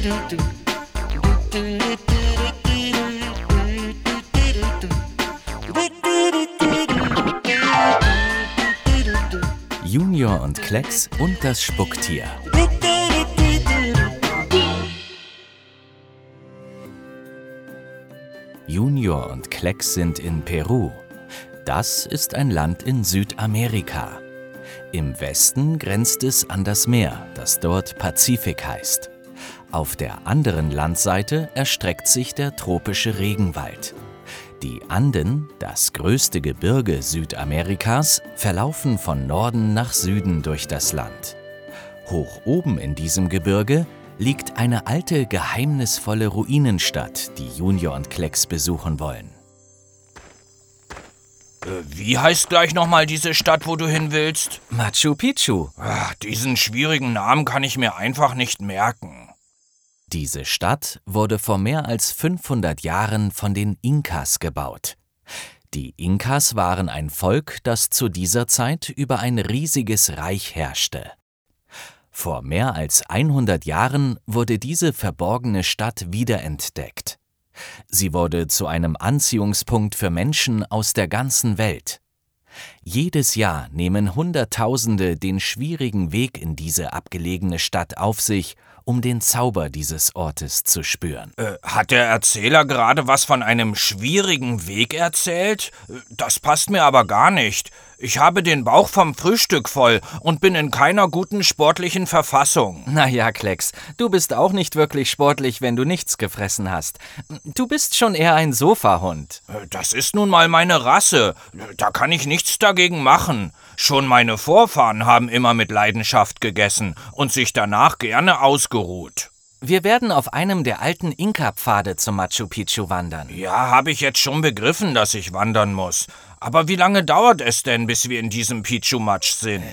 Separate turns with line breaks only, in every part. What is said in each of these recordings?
Junior und Klecks und das Spucktier. Junior und Klecks sind in Peru. Das ist ein Land in Südamerika. Im Westen grenzt es an das Meer, das dort Pazifik heißt. Auf der anderen Landseite erstreckt sich der tropische Regenwald. Die Anden, das größte Gebirge Südamerikas, verlaufen von Norden nach Süden durch das Land. Hoch oben in diesem Gebirge liegt eine alte, geheimnisvolle Ruinenstadt, die Junior und Klecks besuchen wollen.
Wie heißt gleich nochmal diese Stadt, wo du hin willst?
Machu Picchu.
Diesen schwierigen Namen kann ich mir einfach nicht merken.
Diese Stadt wurde vor mehr als 500 Jahren von den Inkas gebaut. Die Inkas waren ein Volk, das zu dieser Zeit über ein riesiges Reich herrschte. Vor mehr als 100 Jahren wurde diese verborgene Stadt wiederentdeckt. Sie wurde zu einem Anziehungspunkt für Menschen aus der ganzen Welt. Jedes Jahr nehmen Hunderttausende den schwierigen Weg in diese abgelegene Stadt auf sich, um den Zauber dieses Ortes zu spüren.
Hat der Erzähler gerade was von einem schwierigen Weg erzählt? Das passt mir aber gar nicht. Ich habe den Bauch vom Frühstück voll und bin in keiner guten sportlichen Verfassung.
Naja, Klecks, du bist auch nicht wirklich sportlich, wenn du nichts gefressen hast. Du bist schon eher ein Sofahund.
Das ist nun mal meine Rasse. Da kann ich nichts dagegen machen. Schon meine Vorfahren haben immer mit Leidenschaft gegessen und sich danach gerne ausgeruht.
Wir werden auf einem der alten Inka-Pfade zum Machu Picchu wandern.
Ja, habe ich jetzt schon begriffen, dass ich wandern muss. Aber wie lange dauert es denn, bis wir in diesem Pichu-Matsch sind?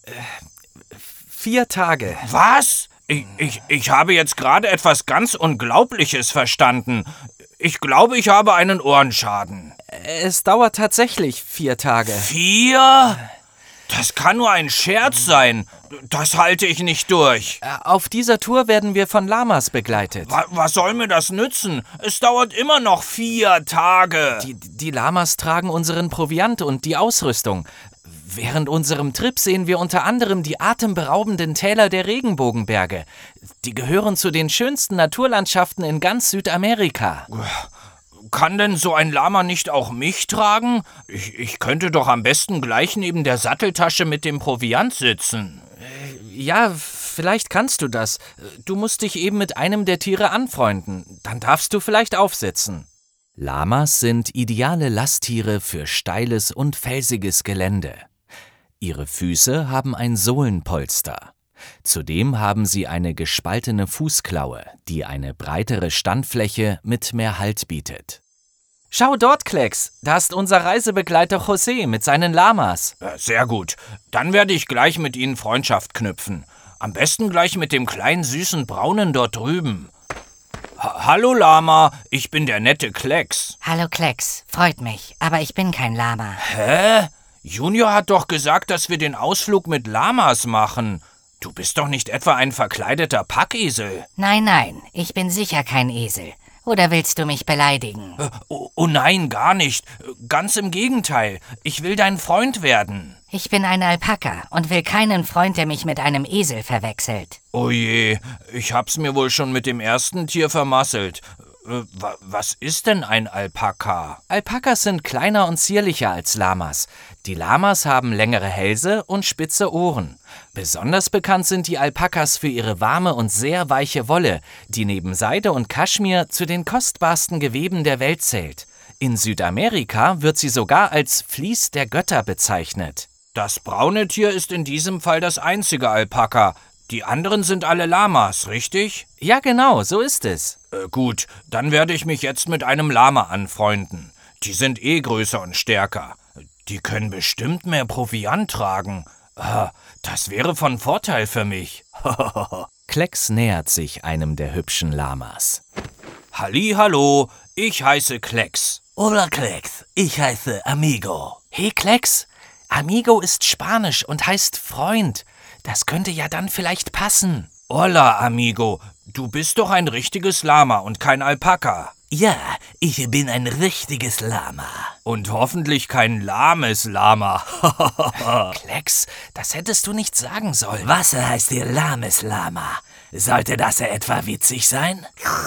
4 Tage.
Was? Ich habe jetzt gerade etwas ganz Unglaubliches verstanden. Ich glaube, ich habe einen Ohrenschaden.
Es dauert tatsächlich 4 Tage.
4? Das kann nur ein Scherz sein. Das halte ich nicht durch.
Auf dieser Tour werden wir von Lamas begleitet.
Was soll mir das nützen? Es dauert immer noch 4 Tage.
Die Lamas tragen unseren Proviant und die Ausrüstung. Während unserem Trip sehen wir unter anderem die atemberaubenden Täler der Regenbogenberge. Die gehören zu den schönsten Naturlandschaften in ganz Südamerika.
Kann denn so ein Lama nicht auch mich tragen? Ich könnte doch am besten gleich neben der Satteltasche mit dem Proviant sitzen.
Ja, vielleicht kannst du das. Du musst dich eben mit einem der Tiere anfreunden. Dann darfst du vielleicht aufsitzen. Lamas sind ideale Lasttiere für steiles und felsiges Gelände. Ihre Füße haben ein Sohlenpolster. Zudem haben sie eine gespaltene Fußklaue, die eine breitere Standfläche mit mehr Halt bietet. Schau dort, Klecks, da ist unser Reisebegleiter José mit seinen Lamas.
Sehr gut, dann werde ich gleich mit ihnen Freundschaft knüpfen. Am besten gleich mit dem kleinen süßen Braunen dort drüben. Hallo Lama, ich bin der nette Klecks.
Hallo Klecks, freut mich, aber ich bin kein Lama.
Hä? Junior hat doch gesagt, dass wir den Ausflug mit Lamas machen. Du bist doch nicht etwa ein verkleideter Packesel.
Nein, ich bin sicher kein Esel. Oder willst du mich beleidigen?
Oh nein, gar nicht. Ganz im Gegenteil. Ich will dein Freund werden.
Ich bin ein Alpaka und will keinen Freund, der mich mit einem Esel verwechselt.
Oh je, ich hab's mir wohl schon mit dem ersten Tier vermasselt. Was ist denn ein Alpaka?
Alpakas sind kleiner und zierlicher als Lamas. Die Lamas haben längere Hälse und spitze Ohren. Besonders bekannt sind die Alpakas für ihre warme und sehr weiche Wolle, die neben Seide und Kaschmir zu den kostbarsten Geweben der Welt zählt. In Südamerika wird sie sogar als Vlies der Götter bezeichnet.
Das braune Tier ist in diesem Fall das einzige Alpaka. Die anderen sind alle Lamas, richtig?
Ja, genau, so ist es.
Gut, dann werde ich mich jetzt mit einem Lama anfreunden. Die sind eh größer und stärker. Die können bestimmt mehr Proviant tragen. Das wäre von Vorteil für mich.
Klecks nähert sich einem der hübschen Lamas.
Hallihallo, ich heiße Klecks.
Hola Klecks, ich heiße Amigo.
Hey Klecks, Amigo ist Spanisch und heißt Freund. Das könnte ja dann vielleicht passen.
Hola, Amigo. Du bist doch ein richtiges Lama und kein Alpaka.
Ja, ich bin ein richtiges Lama.
Und hoffentlich kein lahmes Lama.
Klecks, das hättest du nicht sagen sollen.
Was heißt hier lahmes Lama? Sollte das etwa witzig sein?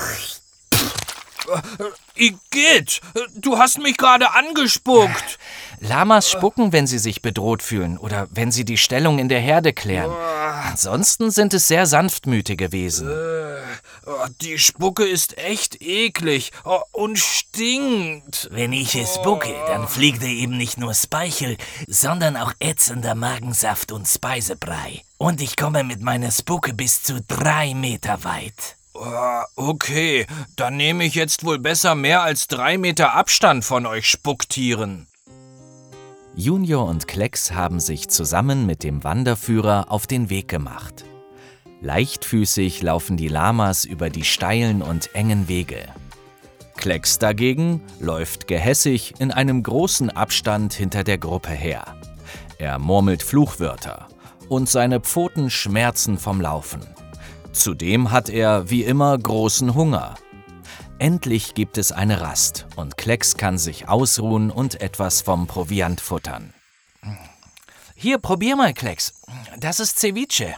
Igitt, du hast mich gerade angespuckt.
Lamas spucken, wenn sie sich bedroht fühlen oder wenn sie die Stellung in der Herde klären. Ansonsten sind es sehr sanftmütige Wesen.
Die Spucke ist echt eklig und stinkt.
Wenn ich spucke, dann fliegt eben nicht nur Speichel, sondern auch ätzender Magensaft und Speisebrei. Und ich komme mit meiner Spucke bis zu 3 Meter weit.
Okay, dann nehme ich jetzt wohl besser mehr als 3 Meter Abstand von euch Spucktieren.
Junior und Klecks haben sich zusammen mit dem Wanderführer auf den Weg gemacht. Leichtfüßig laufen die Lamas über die steilen und engen Wege. Klecks dagegen läuft gehässig in einem großen Abstand hinter der Gruppe her. Er murmelt Fluchwörter und seine Pfoten schmerzen vom Laufen. Zudem hat er, wie immer, großen Hunger. Endlich gibt es eine Rast und Klecks kann sich ausruhen und etwas vom Proviant futtern. Hier, probier mal, Klecks. Das ist Ceviche.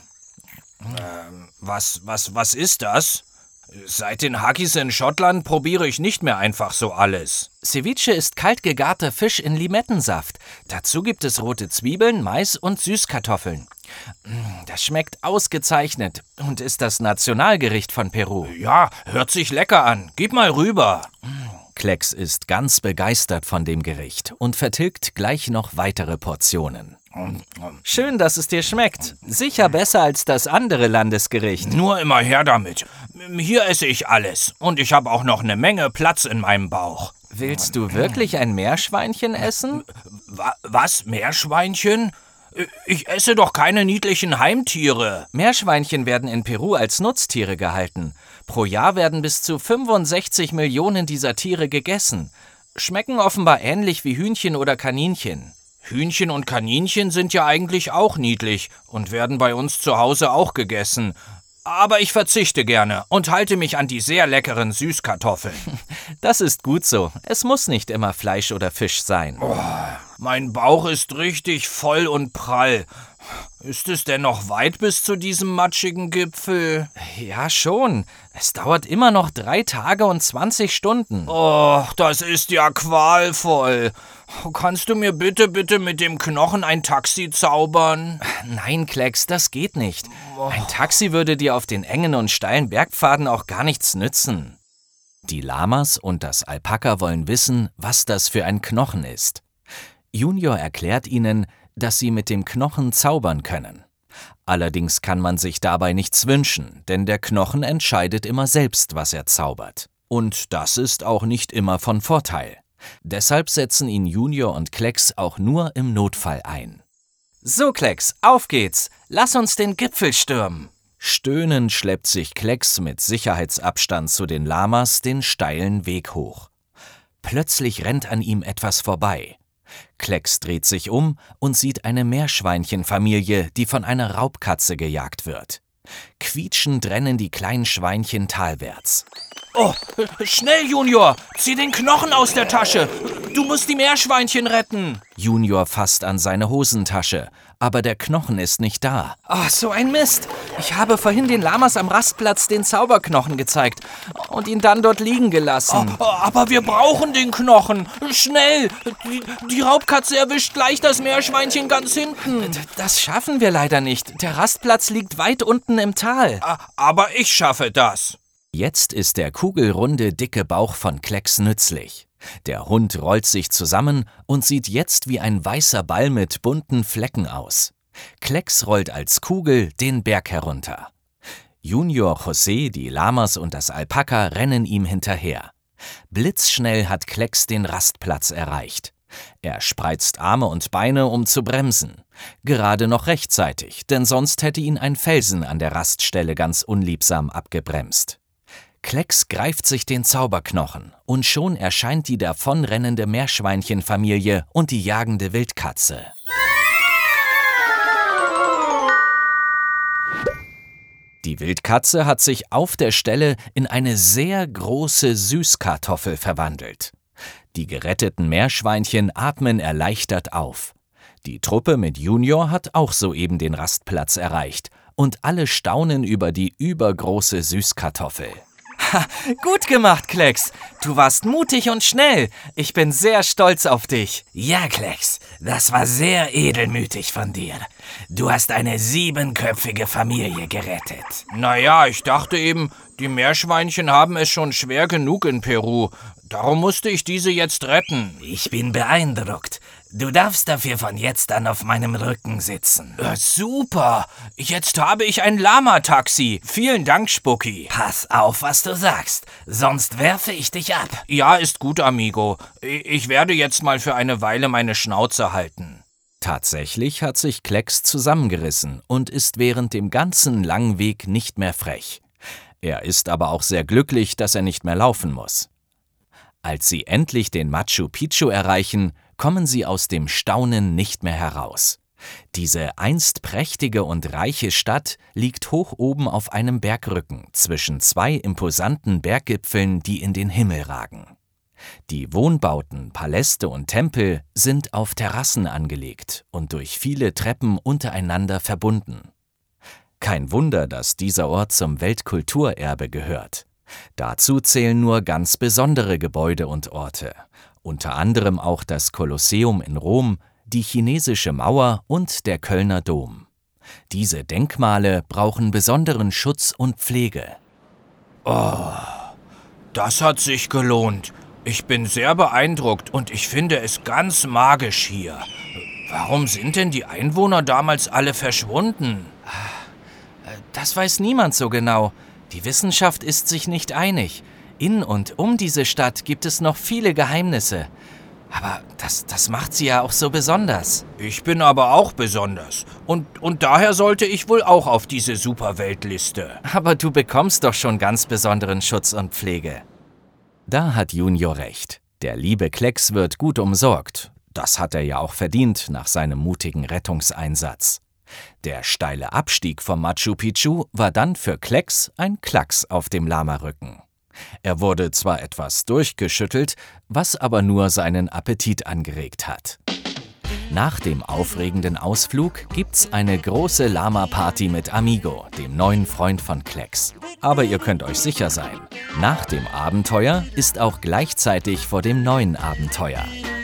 Was ist das? Seit den Haggis in Schottland probiere ich nicht mehr einfach so alles.
Ceviche ist kalt gegarter Fisch in Limettensaft. Dazu gibt es rote Zwiebeln, Mais und Süßkartoffeln. Das schmeckt ausgezeichnet und ist das Nationalgericht von Peru.
Ja, hört sich lecker an. Gib mal rüber.
Klecks ist ganz begeistert von dem Gericht und vertilgt gleich noch weitere Portionen. Schön, dass es dir schmeckt. Sicher besser als das andere Landesgericht.
Nur immer her damit. Hier esse ich alles. Und ich habe auch noch eine Menge Platz in meinem Bauch.
Willst du wirklich ein Meerschweinchen essen?
Was? Meerschweinchen? Ich esse doch keine niedlichen Heimtiere.
Meerschweinchen werden in Peru als Nutztiere gehalten. Pro Jahr werden bis zu 65 Millionen dieser Tiere gegessen. Schmecken offenbar ähnlich wie Hühnchen oder Kaninchen.
Hühnchen und Kaninchen sind ja eigentlich auch niedlich und werden bei uns zu Hause auch gegessen. Aber ich verzichte gerne und halte mich an die sehr leckeren Süßkartoffeln.
Das ist gut so. Es muss nicht immer Fleisch oder Fisch sein.
Mein Bauch ist richtig voll und prall. Ist es denn noch weit bis zu diesem matschigen Gipfel?
Ja, schon. Es dauert immer noch 3 Tage und 20 Stunden.
Oh, das ist ja qualvoll. Kannst du mir bitte mit dem Knochen ein Taxi zaubern?
Nein, Klecks, das geht nicht. Ein Taxi würde dir auf den engen und steilen Bergpfaden auch gar nichts nützen. Die Lamas und das Alpaka wollen wissen, was das für ein Knochen ist. Junior erklärt ihnen, dass sie mit dem Knochen zaubern können. Allerdings kann man sich dabei nichts wünschen, denn der Knochen entscheidet immer selbst, was er zaubert. Und das ist auch nicht immer von Vorteil. Deshalb setzen ihn Junior und Klecks auch nur im Notfall ein. So, Klecks, auf geht's! Lass uns den Gipfel stürmen! Stöhnend schleppt sich Klecks mit Sicherheitsabstand zu den Lamas den steilen Weg hoch. Plötzlich rennt an ihm etwas vorbei. Klecks dreht sich um und sieht eine Meerschweinchenfamilie, die von einer Raubkatze gejagt wird. Quietschend rennen die kleinen Schweinchen talwärts.
Oh, schnell, Junior! Zieh den Knochen aus der Tasche! Du musst die Meerschweinchen retten!
Junior fasst an seine Hosentasche, aber der Knochen ist nicht da. Ach, so ein Mist! Ich habe vorhin den Lamas am Rastplatz den Zauberknochen gezeigt und ihn dann dort liegen gelassen.
Aber wir brauchen den Knochen! Schnell! Die Raubkatze erwischt gleich das Meerschweinchen ganz hinten.
Das schaffen wir leider nicht. Der Rastplatz liegt weit unten im Tal.
Aber ich schaffe das.
Jetzt ist der kugelrunde, dicke Bauch von Klecks nützlich. Der Hund rollt sich zusammen und sieht jetzt wie ein weißer Ball mit bunten Flecken aus. Klecks rollt als Kugel den Berg herunter. Junior, José, die Lamas und das Alpaka rennen ihm hinterher. Blitzschnell hat Klecks den Rastplatz erreicht. Er spreizt Arme und Beine, um zu bremsen. Gerade noch rechtzeitig, denn sonst hätte ihn ein Felsen an der Raststelle ganz unliebsam abgebremst. Klecks greift sich den Zauberknochen und schon erscheint die davonrennende Meerschweinchenfamilie und die jagende Wildkatze. Die Wildkatze hat sich auf der Stelle in eine sehr große Süßkartoffel verwandelt. Die geretteten Meerschweinchen atmen erleichtert auf. Die Truppe mit Junior hat auch soeben den Rastplatz erreicht und alle staunen über die übergroße Süßkartoffel.
Ha, gut gemacht, Klecks. Du warst mutig und schnell. Ich bin sehr stolz auf dich.
Ja, Klecks, das war sehr edelmütig von dir. Du hast eine 7-köpfige Familie gerettet.
Naja, ich dachte eben, die Meerschweinchen haben es schon schwer genug in Peru. Darum musste ich diese jetzt retten.
Ich bin beeindruckt. Du darfst dafür von jetzt an auf meinem Rücken sitzen.
Super! Jetzt habe ich ein Lama-Taxi. Vielen Dank, Spucki.
Pass auf, was du sagst, sonst werfe ich dich ab.
Ja, ist gut, Amigo. Ich werde jetzt mal für eine Weile meine Schnauze halten.
Tatsächlich hat sich Klecks zusammengerissen und ist während dem ganzen langen Weg nicht mehr frech. Er ist aber auch sehr glücklich, dass er nicht mehr laufen muss. Als sie endlich den Machu Picchu erreichen, kommen sie aus dem Staunen nicht mehr heraus. Diese einst prächtige und reiche Stadt liegt hoch oben auf einem Bergrücken zwischen 2 imposanten Berggipfeln, die in den Himmel ragen. Die Wohnbauten, Paläste und Tempel sind auf Terrassen angelegt und durch viele Treppen untereinander verbunden. Kein Wunder, dass dieser Ort zum Weltkulturerbe gehört. Dazu zählen nur ganz besondere Gebäude und Orte, unter anderem auch das Kolosseum in Rom, die chinesische Mauer und der Kölner Dom. Diese Denkmale brauchen besonderen Schutz und Pflege.
Das hat sich gelohnt. Ich bin sehr beeindruckt und ich finde es ganz magisch hier. Warum sind denn die Einwohner damals alle verschwunden?
Das weiß niemand so genau. Die Wissenschaft ist sich nicht einig. In und um diese Stadt gibt es noch viele Geheimnisse. Aber das macht sie ja auch so besonders.
Ich bin aber auch besonders. Und daher sollte ich wohl auch auf diese Superweltliste.
Aber du bekommst doch schon ganz besonderen Schutz und Pflege.
Da hat Junior recht. Der liebe Klecks wird gut umsorgt. Das hat er ja auch verdient nach seinem mutigen Rettungseinsatz. Der steile Abstieg vom Machu Picchu war dann für Klecks ein Klacks auf dem Lamarücken. Er wurde zwar etwas durchgeschüttelt, was aber nur seinen Appetit angeregt hat. Nach dem aufregenden Ausflug gibt's eine große Lama-Party mit Amigo, dem neuen Freund von Klecks. Aber ihr könnt euch sicher sein, nach dem Abenteuer ist auch gleichzeitig vor dem neuen Abenteuer.